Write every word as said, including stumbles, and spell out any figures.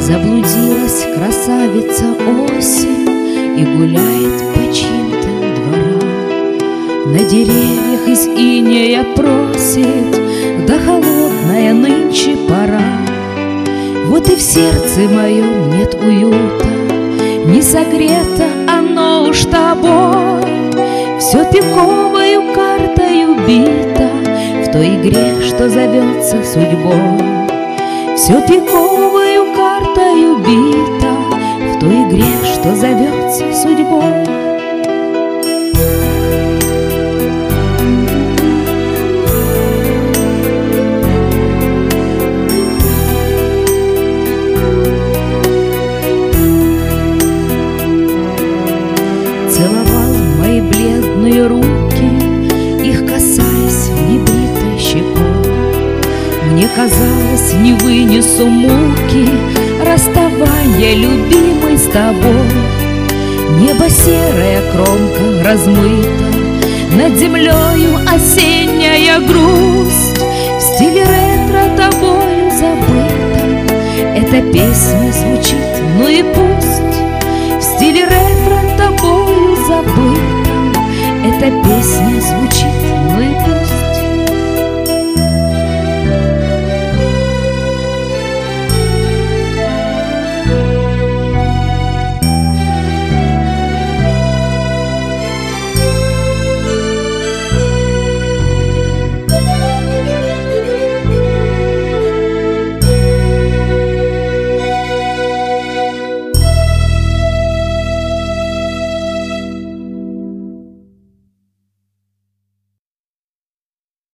Заблудилась красавица осень и гуляет по чьим-то дворам. На деревьях из инея просит, да холодная нынче пора. Вот и в сердце моем нет уюта, не согрето оно уж тобой. Все пиковою картою бито в той игре, что зовется судьбой. Все пиковою картою бито в той игре, что зовется судьбой. Целовал мои бледные руки, их касаясь небритой щекой. Мне казалось, не вынесу муки расставания, любимый, с тобой. Небо серая кромка размыта, над землею осенняя грусть. В стиле ретро тобою забыта эта песня звучит, ну и пусть. В стиле ретро тобою забыта эта песня звучит,